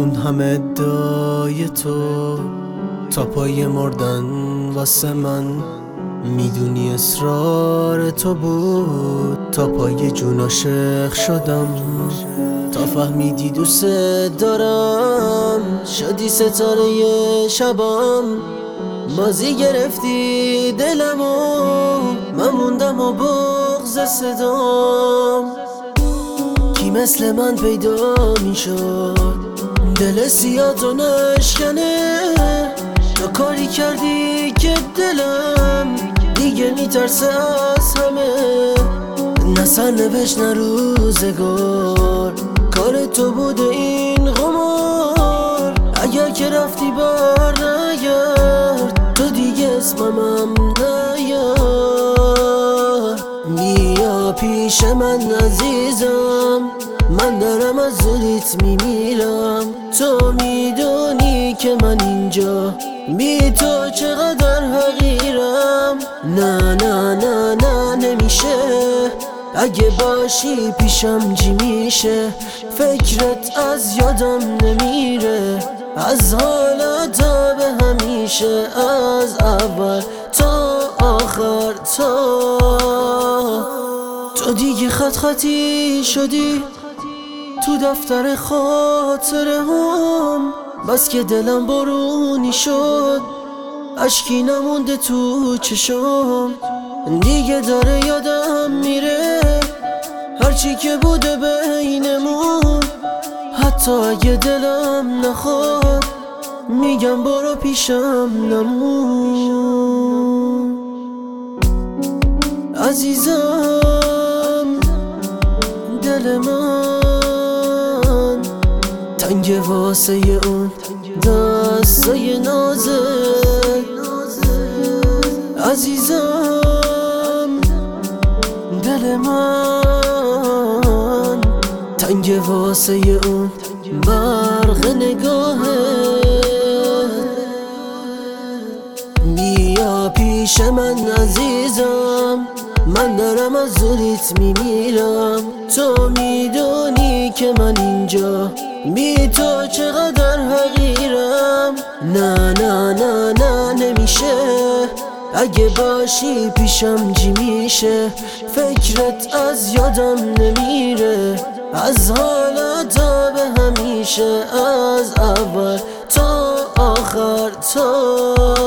اون همه ادعای تو تا پای مردن واسه من، میدونی اصرار تو بود تا پای جون عاشق شدم. تا فهمیدی دوست دارم شدی ستاره شبام، بازی گرفتی دلمو من موندم و بغض صدام. کی مثل من پیدا میشد دل سیاه تو نشکنه؟ تو کاری کردی که دلم دیگه میترسه از همه، نه سرنوشت نه روزگار کار تو بوده این قمار. اگر که رفتی بر نگرد تو دیگه اسمم نیار. بیا پیش من عزیزم، من دارم از زودیت میمیرم. تو میدونی که من اینجا بی تو چقدر حقیرم. نه نه نه نه نمیشه، اگه باشی پیشم جی میشه. فکرت از یادم نمیره، از حالا تا به همیشه، از اول تا آخر. تو دیگه خط خطی شدی تو دفتر خاطره هم، بس که دلم بارونی شد اشکی نمونده تو چشم. دیگه داره یادم میره هرچی که بوده بینمون، حتی اگه دلم نخواد میگم برو پیشم نمون. عزیزم دل من تنگ واسه اون دستای نازک. عزیزم دل من تنگ واسه اون برق نگاهت. بیا پیش من عزیزم، من دارم از زودیت میمیرم. تو میدونی که من اینجا بی تو چقدر حقیرم. نه نه نه نه نمیشه، اگه باشی پیشم جی میشه. فکرت از یادم نمیره، از حالا تا به همیشه، از اول تا آخر.